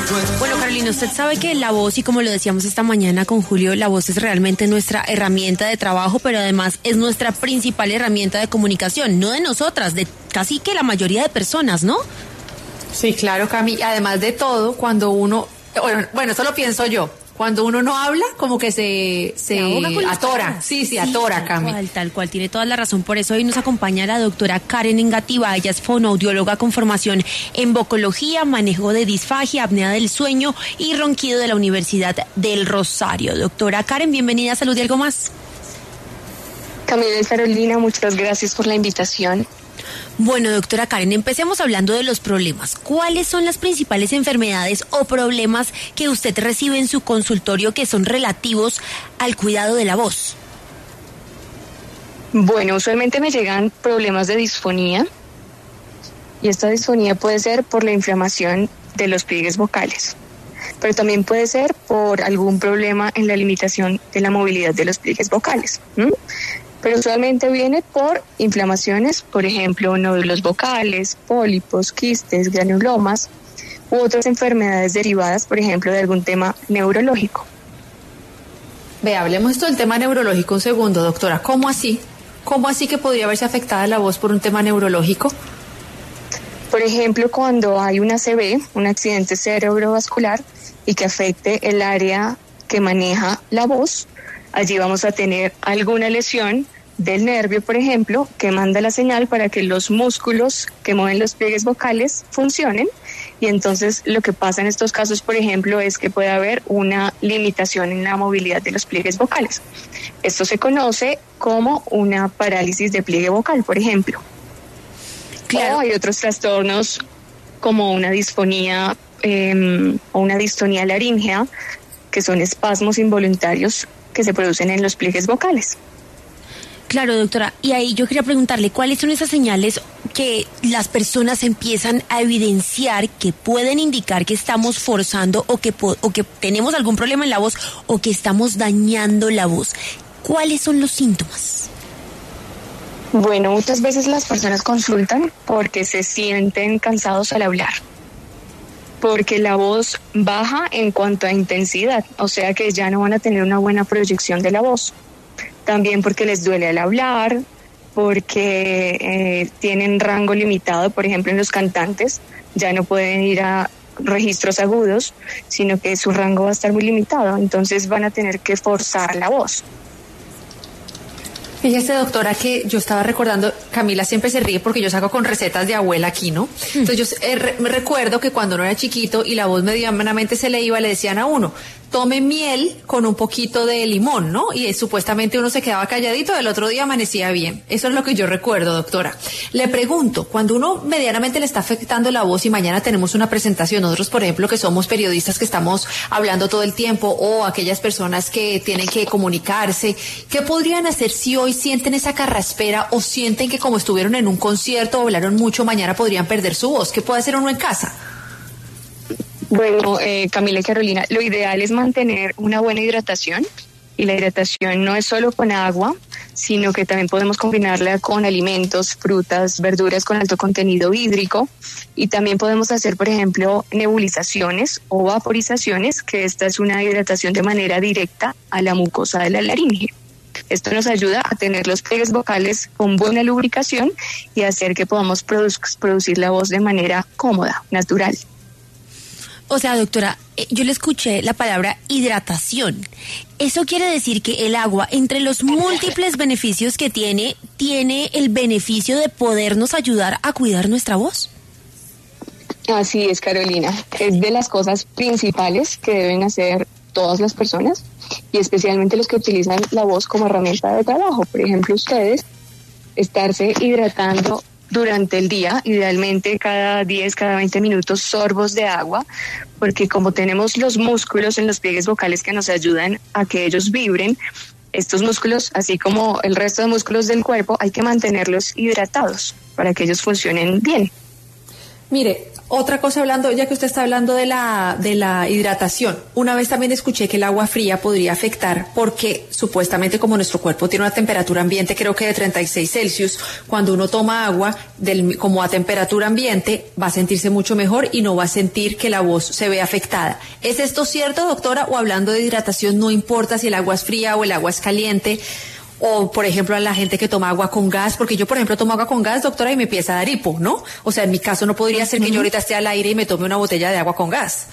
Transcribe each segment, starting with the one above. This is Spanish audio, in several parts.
Bueno, Carolina, usted sabe que la voz, y como lo decíamos esta mañana con Julio, la voz es realmente nuestra herramienta de trabajo, pero además es nuestra principal herramienta de comunicación, no de nosotras, de casi que la mayoría de personas, ¿no? Sí, claro, Cami. Además de todo, cuando uno, bueno, eso lo pienso yo. Cuando uno no habla, como que se atora. Sí, atora, Cami. Tal cual, tiene toda la razón. Por eso hoy nos acompaña la doctora Karen Engativá. Ella es fonoaudióloga con formación en vocología, manejo de disfagia, apnea del sueño y ronquido de la Universidad del Rosario. Doctora Karen, bienvenida a Salud y Algo Más. Camila y Carolina, muchas gracias por la invitación. Bueno, doctora Karen, empecemos hablando de los problemas. ¿Cuáles son las principales enfermedades o problemas que usted recibe en su consultorio que son relativos al cuidado de la voz? Bueno, usualmente me llegan problemas de disfonía y esta disfonía puede ser por la inflamación de los pliegues vocales, pero también puede ser por algún problema en la limitación de la movilidad de los pliegues vocales. Pero usualmente viene por inflamaciones, por ejemplo, nódulos vocales, pólipos, quistes, granulomas u otras enfermedades derivadas, por ejemplo, de algún tema neurológico. Hablemos esto del tema neurológico un segundo, doctora. ¿Cómo así? ¿Cómo así que podría verse afectada la voz por un tema neurológico? Por ejemplo, cuando hay un ACV, un accidente cerebrovascular, y que afecte el área que maneja la voz, allí vamos a tener alguna lesión del nervio, por ejemplo, que manda la señal para que los músculos que mueven los pliegues vocales funcionen. Y entonces lo que pasa en estos casos, por ejemplo, es que puede haber una limitación en la movilidad de los pliegues vocales. Esto se conoce como una parálisis de pliegue vocal, por ejemplo. Claro. O hay otros trastornos como una disfonía o una distonía laríngea, que son espasmos involuntarios que se producen en los pliegues vocales. Claro, doctora, y ahí yo quería preguntarle, ¿cuáles son esas señales que las personas empiezan a evidenciar que pueden indicar que estamos forzando o que tenemos algún problema en la voz o que estamos dañando la voz? ¿Cuáles son los síntomas? Bueno, muchas veces las personas consultan porque se sienten cansados al hablar, porque la voz baja en cuanto a intensidad, o sea que ya no van a tener una buena proyección de la voz. También porque les duele al hablar, porque tienen rango limitado, por ejemplo en los cantantes, ya no pueden ir a registros agudos, sino que su rango va a estar muy limitado, entonces van a tener que forzar la voz. Fíjese, doctora, que yo estaba recordando, Camila siempre se ríe porque yo saco con recetas de abuela aquí, ¿no? Entonces yo me recuerdo que cuando uno era chiquito y la voz medianamente se le iba, le decían a uno, tome miel con un poquito de limón, ¿no? Y supuestamente uno se quedaba calladito, el otro día amanecía bien. Eso es lo que yo recuerdo, doctora. Le pregunto, cuando uno medianamente le está afectando la voz y mañana tenemos una presentación, nosotros, por ejemplo, que somos periodistas que estamos hablando todo el tiempo, o aquellas personas que tienen que comunicarse, ¿qué podrían hacer si hoy sienten esa carraspera o sienten que como estuvieron en un concierto o hablaron mucho, mañana podrían perder su voz? ¿Qué puede hacer uno en casa? Bueno, Camila y Carolina, lo ideal es mantener una buena hidratación, y la hidratación no es solo con agua, sino que también podemos combinarla con alimentos, frutas, verduras con alto contenido hídrico, y también podemos hacer, por ejemplo, nebulizaciones o vaporizaciones, que esta es una hidratación de manera directa a la mucosa de la laringe. Esto nos ayuda a tener los pliegues vocales con buena lubricación y hacer que podamos producir la voz de manera cómoda, natural. O sea, doctora, yo le escuché la palabra hidratación. Eso quiere decir que el agua, entre los múltiples beneficios que tiene el beneficio de podernos ayudar a cuidar nuestra voz. Así es, Carolina. Es de las cosas principales que deben hacer todas las personas, y especialmente los que utilizan la voz como herramienta de trabajo. Por ejemplo, ustedes, estarse hidratando durante el día, idealmente cada 10, cada 20 minutos, sorbos de agua, porque como tenemos los músculos en los pliegues vocales que nos ayudan a que ellos vibren, estos músculos, así como el resto de músculos del cuerpo, hay que mantenerlos hidratados para que ellos funcionen bien. Mire, otra cosa hablando, ya que usted está hablando de la hidratación, una vez también escuché que el agua fría podría afectar porque supuestamente como nuestro cuerpo tiene una temperatura ambiente creo que de 36 Celsius, cuando uno toma agua como a temperatura ambiente va a sentirse mucho mejor y no va a sentir que la voz se ve afectada. ¿Es esto cierto, doctora? O hablando de hidratación, no importa si el agua es fría o el agua es caliente. O, por ejemplo, a la gente que toma agua con gas, porque yo, por ejemplo, tomo agua con gas, doctora, y me empieza a dar hipo, ¿no? O sea, en mi caso no podría ser que yo ahorita esté al aire y me tome una botella de agua con gas.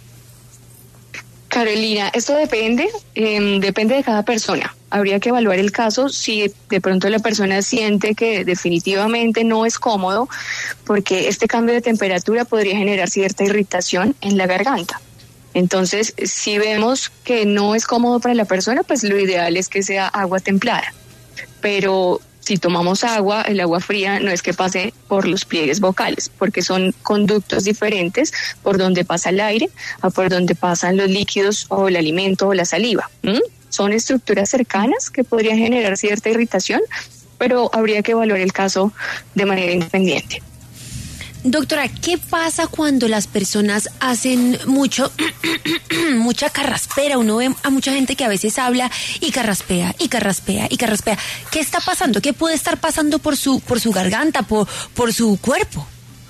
Carolina, esto depende de cada persona. Habría que evaluar el caso si de pronto la persona siente que definitivamente no es cómodo, porque este cambio de temperatura podría generar cierta irritación en la garganta. Entonces, si vemos que no es cómodo para la persona, pues lo ideal es que sea agua templada. Pero si tomamos agua, el agua fría no es que pase por los pliegues vocales, porque son conductos diferentes por donde pasa el aire a por donde pasan los líquidos o el alimento o la saliva. Son estructuras cercanas que podrían generar cierta irritación, pero habría que evaluar el caso de manera independiente. Doctora, ¿qué pasa cuando las personas hacen mucha carraspera? Uno ve a mucha gente que a veces habla y carraspea, y carraspea, y carraspea. ¿Qué está pasando? ¿Qué puede estar pasando por su garganta, por su cuerpo?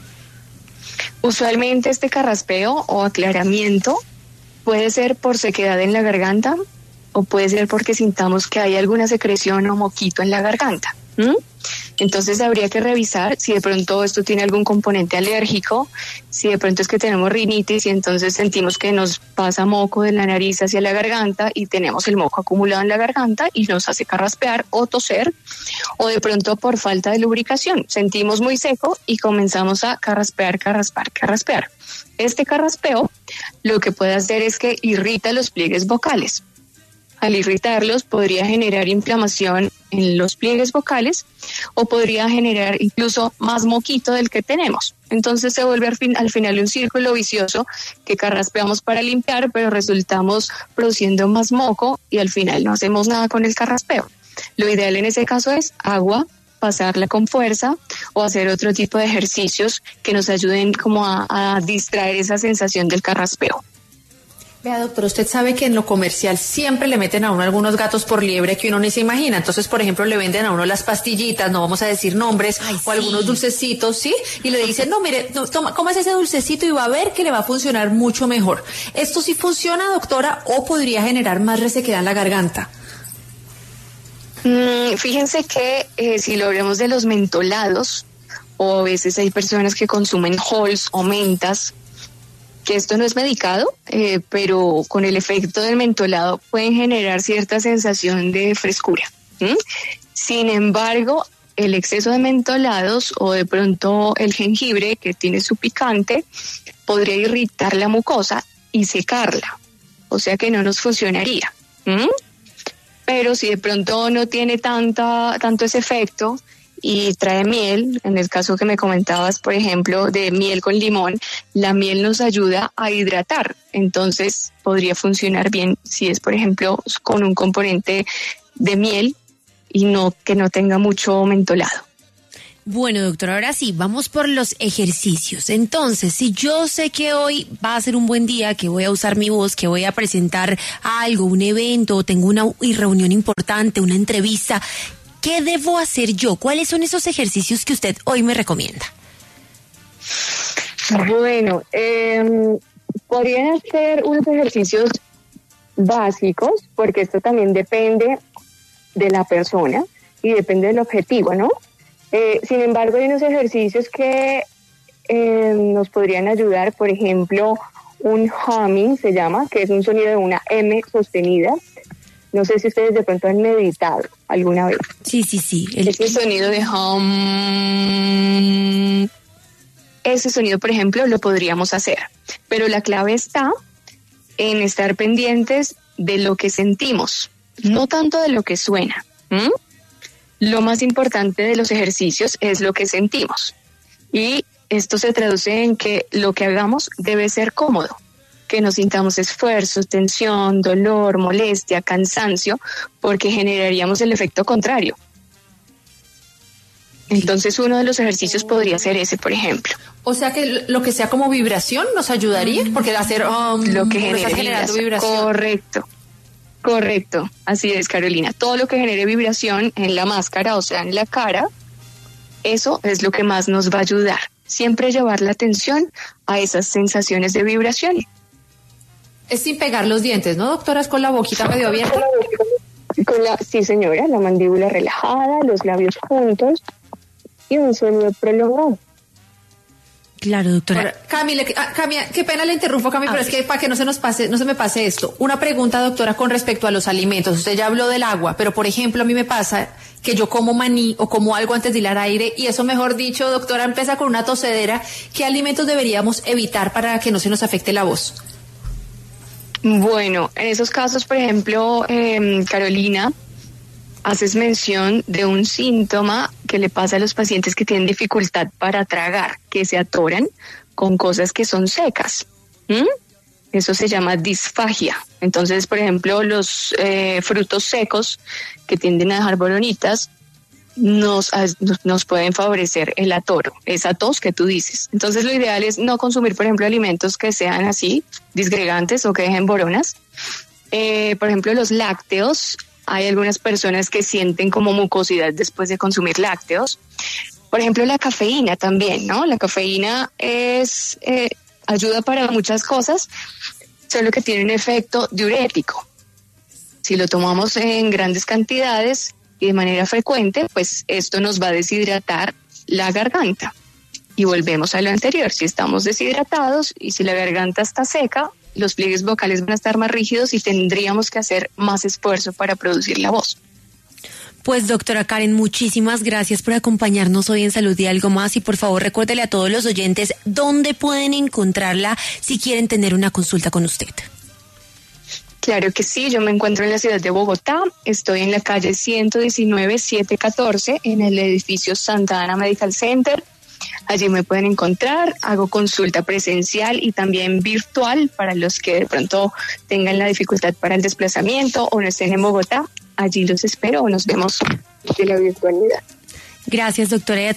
Usualmente este carraspeo o aclaramiento puede ser por sequedad en la garganta o puede ser porque sintamos que hay alguna secreción o moquito en la garganta. Entonces habría que revisar si de pronto esto tiene algún componente alérgico, si de pronto es que tenemos rinitis y entonces sentimos que nos pasa moco de la nariz hacia la garganta y tenemos el moco acumulado en la garganta y nos hace carraspear o toser, o de pronto por falta de lubricación, sentimos muy seco y comenzamos a carraspear. Este carraspeo lo que puede hacer es que irrita los pliegues vocales. Al irritarlos podría generar inflamación en los pliegues vocales o podría generar incluso más moquito del que tenemos. Entonces se vuelve al final un círculo vicioso que carraspeamos para limpiar, pero resultamos produciendo más moco y al final no hacemos nada con el carraspeo. Lo ideal en ese caso es agua, pasarla con fuerza o hacer otro tipo de ejercicios que nos ayuden como a distraer esa sensación del carraspeo. Vea, doctor, usted sabe que en lo comercial siempre le meten a uno algunos gatos por liebre que uno ni se imagina. Entonces, por ejemplo, le venden a uno las pastillitas, no vamos a decir nombres, o algunos dulcecitos, ¿sí? Y le dicen, no, mire, toma, cómase ese dulcecito y va a ver que le va a funcionar mucho mejor. ¿Esto sí funciona, doctora, o podría generar más resequedad en la garganta? Fíjense que si lo hablamos de los mentolados, o a veces hay personas que consumen halls o mentas, que esto no es medicado, pero con el efecto del mentolado pueden generar cierta sensación de frescura. Sin embargo, el exceso de mentolados o de pronto el jengibre, que tiene su picante, podría irritar la mucosa y secarla, o sea que no nos funcionaría. Pero si de pronto no tiene tanto ese efecto y trae miel, en el caso que me comentabas, por ejemplo, de miel con limón, la miel nos ayuda a hidratar, entonces podría funcionar bien si es, por ejemplo, con un componente de miel y que no tenga mucho mentolado. Bueno, doctora, ahora sí, vamos por los ejercicios. Entonces, si yo sé que hoy va a ser un buen día, que voy a usar mi voz, que voy a presentar algo, un evento, tengo una reunión importante, una entrevista, ¿qué debo hacer yo? ¿Cuáles son esos ejercicios que usted hoy me recomienda? Bueno, podrían hacer unos ejercicios básicos, porque esto también depende de la persona y depende del objetivo, ¿no? Sin embargo, hay unos ejercicios que nos podrían ayudar, por ejemplo, un humming se llama, que es un sonido de una M sostenida. No sé si ustedes de pronto han meditado alguna vez. Sí. Ese sonido de hum, ese sonido, por ejemplo, lo podríamos hacer. Pero la clave está en estar pendientes de lo que sentimos, no tanto de lo que suena. Lo más importante de los ejercicios es lo que sentimos. Y esto se traduce en que lo que hagamos debe ser cómodo, que no sintamos esfuerzo, tensión, dolor, molestia, cansancio, porque generaríamos el efecto contrario. Entonces uno de los ejercicios podría ser ese, por ejemplo. O sea que lo que sea como vibración nos ayudaría, porque hacer lo que genere generando vibración. Correcto, así es, Carolina. Todo lo que genere vibración en la máscara, o sea, en la cara, eso es lo que más nos va a ayudar. Siempre llevar la atención a esas sensaciones de vibración. Es sin pegar los dientes, ¿no, doctora? Es con la boquita medio abierta. Sí, señora, la mandíbula relajada, los labios juntos y un sonido prolongado. Claro, doctora. Ahora, Cami, qué pena le interrumpo, Cami, pero es que para que no se me pase esto. Una pregunta, doctora, con respecto a los alimentos. Usted ya habló del agua, pero por ejemplo, a mí me pasa que yo como maní o como algo antes de hilar aire y eso, mejor dicho, doctora, empieza con una tosedera. ¿Qué alimentos deberíamos evitar para que no se nos afecte la voz? Bueno, en esos casos, por ejemplo, Carolina, haces mención de un síntoma que le pasa a los pacientes que tienen dificultad para tragar, que se atoran con cosas que son secas. Eso se llama disfagia. Entonces, por ejemplo, los frutos secos que tienden a dejar bolonitas nos pueden favorecer el atoro, esa tos que tú dices. Entonces, lo ideal es no consumir, por ejemplo, alimentos que sean así, disgregantes o que dejen boronas. Por ejemplo, los lácteos. Hay algunas personas que sienten como mucosidad después de consumir lácteos. Por ejemplo, la cafeína también, ¿no? La cafeína ayuda para muchas cosas, solo que tiene un efecto diurético. Si lo tomamos en grandes cantidades y de manera frecuente, pues esto nos va a deshidratar la garganta. Y volvemos a lo anterior, si estamos deshidratados y si la garganta está seca, los pliegues vocales van a estar más rígidos y tendríamos que hacer más esfuerzo para producir la voz. Pues doctora Karen, muchísimas gracias por acompañarnos hoy en Salud y Algo Más y por favor recuérdele a todos los oyentes dónde pueden encontrarla si quieren tener una consulta con usted. Claro que sí, yo me encuentro en la ciudad de Bogotá, estoy en la calle 119-714 en el edificio Santa Ana Medical Center. Allí me pueden encontrar, hago consulta presencial y también virtual para los que de pronto tengan la dificultad para el desplazamiento o no estén en Bogotá. Allí los espero o nos vemos de la virtualidad. Gracias, doctora, y a